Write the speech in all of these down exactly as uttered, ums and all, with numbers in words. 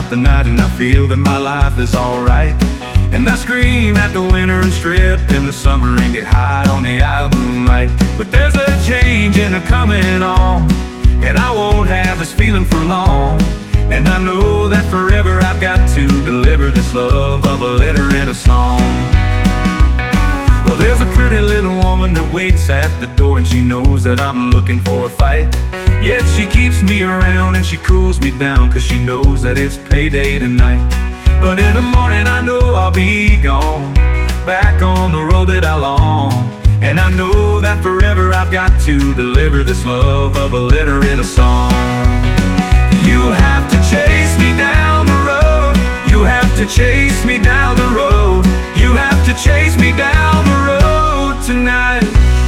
out the night and I feel that my life is alright. And I scream at the winter and strip in the summer and get high on the album light. But there's a change and a coming on, and I won't have this feeling for long. And I know that forever I've got to deliver this love of a letter and a song. Well, there's a pretty little woman that waits at the door, and she knows that I'm looking for a fight. Yet she keeps me around and she cools me down, cause she knows that it's payday tonight. But in the morning I know I'll be gone, back on the road that I long. And I know that forever I've got to deliver this love of a letter in a song. You have to chase me down the road, you have to chase me down the road, you have to chase me down the road tonight.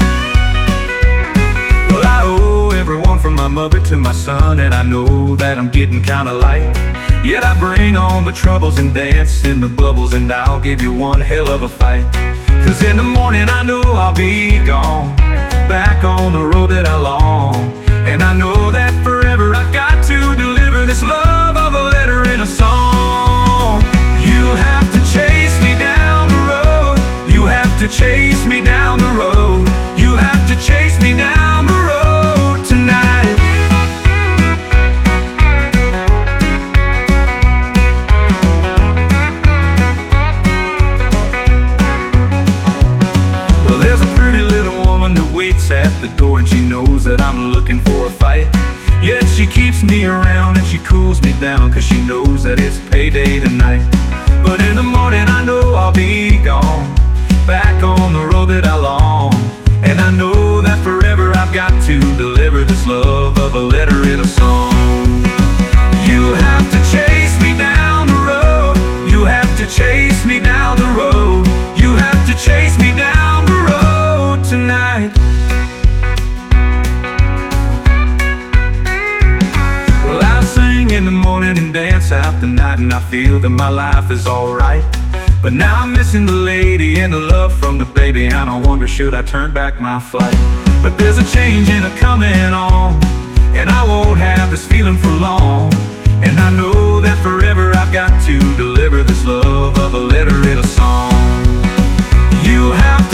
Well, I owe everyone from my mother to my son, and I know that I'm getting kinda light. Yet I bring on the troubles and dance in the bubbles, and I'll give you one hell of a fight. Cause in the morning I know I'll be gone, back on the road that I long. And I know that forever I've got to deliver this love of a letter in a song. You have to chase me down the road, you have to chase me down the road, you have to chase me down the road tonight. Well, there's a pretty little woman that waits at the door, and she knows that I'm looking for a fight. Yet she keeps me around and she cools me down, cause she knows that it's payday tonight. But in the morning I know I'll be gone, back on the road that I long. And I know that forever I've got to deliver this love of a letter in a song. You have to chase me down the road, you have to chase me down the road, you have to chase me down the road tonight. Well, I sing in the morning and dance out the night, and I feel that my life is alright. But now I'm missing the lady and the love from the baby, and I wonder, should I turn back my flight? But there's a change and a coming on, and I won't have this feeling for long. And I know that forever I've got to deliver this love of a letter in a song. You have